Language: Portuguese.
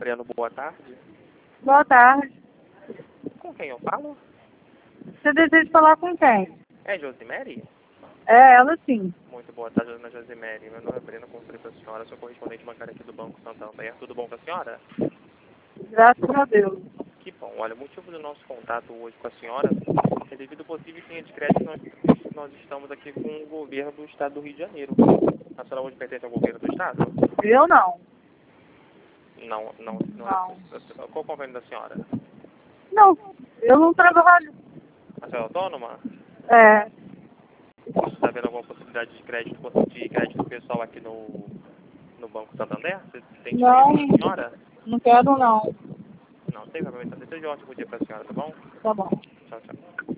Breno, boa tarde. Boa tarde. Com quem eu falo? Você deseja falar com quem? É Josimere? É, ela sim. Muito boa tarde, dona Josimere. Meu nome é Breno, construí para a senhora. Sou correspondente bancário aqui do Banco Santander. Tudo bom com a senhora? Graças a Deus. Que bom. Olha, o motivo do nosso contato hoje com a senhora é devido ao possível linha de crédito que nós estamos aqui com o governo do estado do Rio de Janeiro. A senhora hoje pertence ao governo do estado? Eu não. Não. Não. É. Qual o convênio da senhora? Não, eu não trabalho. A senhora é autônoma? É, Você está vendo alguma possibilidade de crédito pessoal aqui no Banco Santander? Você tem não, disponível para a senhora? não quero não. Não, tem problema. Desejo um ótimo dia para a senhora, tá bom? Tá bom. Tchau, tchau.